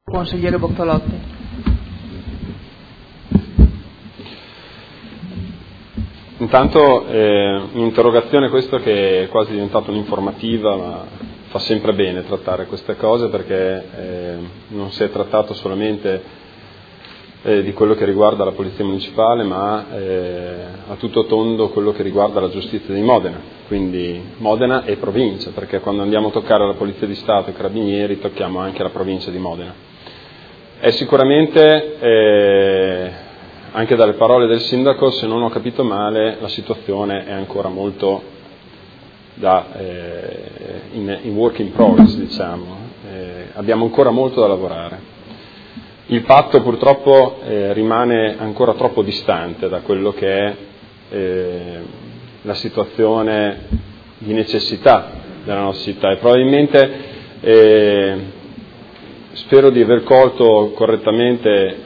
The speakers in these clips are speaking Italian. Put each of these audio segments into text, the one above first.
Consigliere Boccolotti. Intanto un'interrogazione questa che è quasi diventata un'informativa, ma fa sempre bene trattare queste cose perché non si è trattato solamente di quello che riguarda la Polizia Municipale, ma a tutto tondo quello che riguarda la giustizia di Modena, quindi Modena e provincia, perché quando andiamo a toccare la Polizia di Stato e i Carabinieri tocchiamo anche la provincia di Modena. È sicuramente, anche dalle parole del sindaco, se non ho capito male, la situazione è ancora molto in work in progress, diciamo. Abbiamo ancora molto da lavorare. Il patto purtroppo rimane ancora troppo distante da quello che è la situazione di necessità della nostra città e probabilmente spero di aver colto correttamente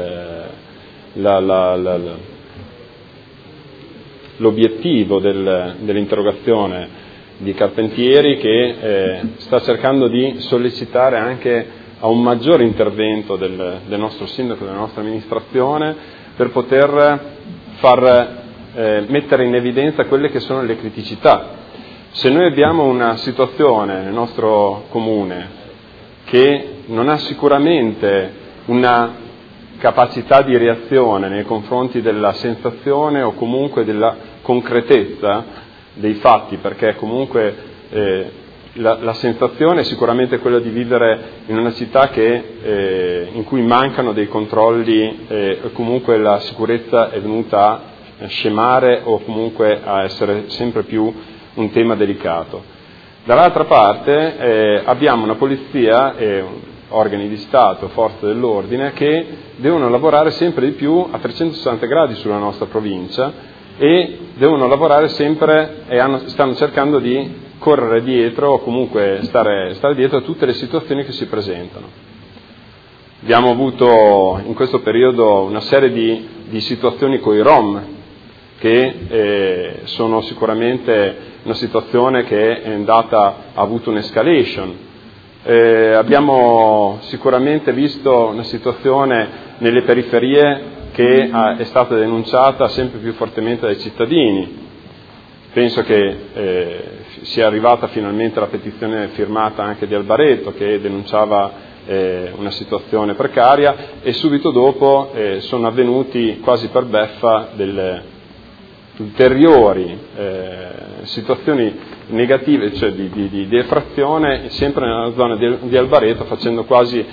l'obiettivo dell'interrogazione di Carpentieri, che sta cercando di sollecitare anche a un maggiore intervento del nostro sindaco, della nostra amministrazione, per poter mettere in evidenza quelle che sono le criticità. Se noi abbiamo una situazione nel nostro comune che non ha sicuramente una capacità di reazione nei confronti della sensazione o comunque della concretezza dei fatti, perché comunque la sensazione è sicuramente quella di vivere in una città in cui mancano dei controlli e comunque la sicurezza è venuta a scemare o comunque a essere sempre più un tema delicato. Dall'altra parte abbiamo una polizia e organi di Stato, forze dell'ordine, che devono lavorare sempre di più a 360 gradi sulla nostra provincia e devono lavorare sempre e stanno cercando di correre dietro o comunque stare dietro a tutte le situazioni che si presentano. Abbiamo avuto in questo periodo una serie di situazioni con i Rom, che sono sicuramente una situazione che ha avuto un'escalation. Abbiamo sicuramente visto una situazione nelle periferie che è stata denunciata sempre più fortemente dai cittadini. Penso che sia arrivata finalmente la petizione firmata anche di Albareto, che denunciava una situazione precaria, e subito dopo sono avvenuti quasi per beffa delle ulteriori situazioni negative, cioè di effrazione, sempre nella zona di Albareto, facendo quasi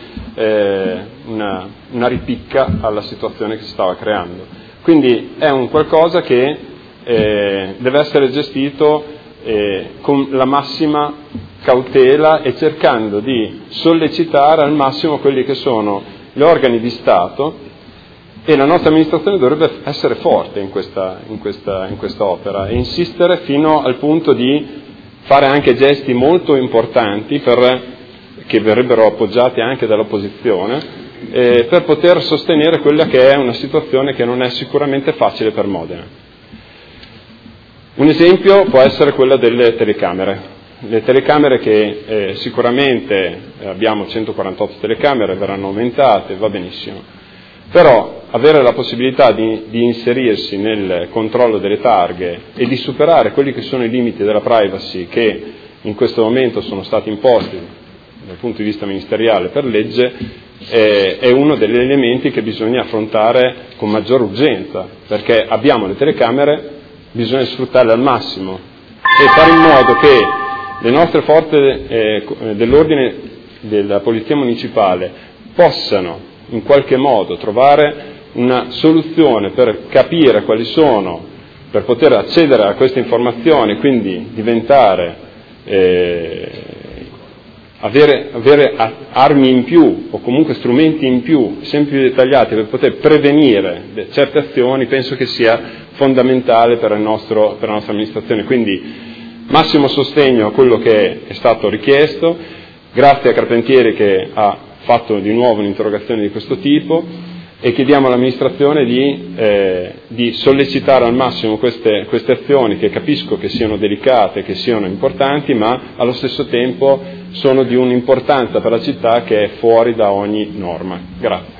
una ripicca alla situazione che si stava creando. Quindi è un qualcosa che deve essere gestito con la massima cautela e cercando di sollecitare al massimo quelli che sono gli organi di Stato, e la nostra amministrazione dovrebbe essere forte in questa opera e insistere fino al punto di fare anche gesti molto importanti che verrebbero appoggiati anche dall'opposizione, per poter sostenere quella che è una situazione che non è sicuramente facile per Modena. Un esempio può essere quella delle telecamere. Le telecamere che sicuramente abbiamo 148 telecamere, verranno aumentate, va benissimo. Però avere la possibilità di inserirsi nel controllo delle targhe e di superare quelli che sono i limiti della privacy che in questo momento sono stati imposti dal punto di vista ministeriale per legge è uno degli elementi che bisogna affrontare con maggior urgenza, perché abbiamo le telecamere, bisogna sfruttarle al massimo e fare in modo che le nostre forze dell'ordine della Polizia Municipale possano in qualche modo trovare una soluzione per capire quali sono, per poter accedere a queste informazioni, quindi diventare avere armi in più o comunque strumenti in più, sempre più dettagliati, per poter prevenire certe azioni. Penso che sia fondamentale per la nostra amministrazione. Quindi massimo sostegno a quello che è stato richiesto, grazie a Carpentieri che ha fatto di nuovo un'interrogazione di questo tipo, e chiediamo all'amministrazione di sollecitare al massimo queste azioni, che capisco che siano delicate, che siano importanti, ma allo stesso tempo sono di un'importanza per la città che è fuori da ogni norma. Grazie.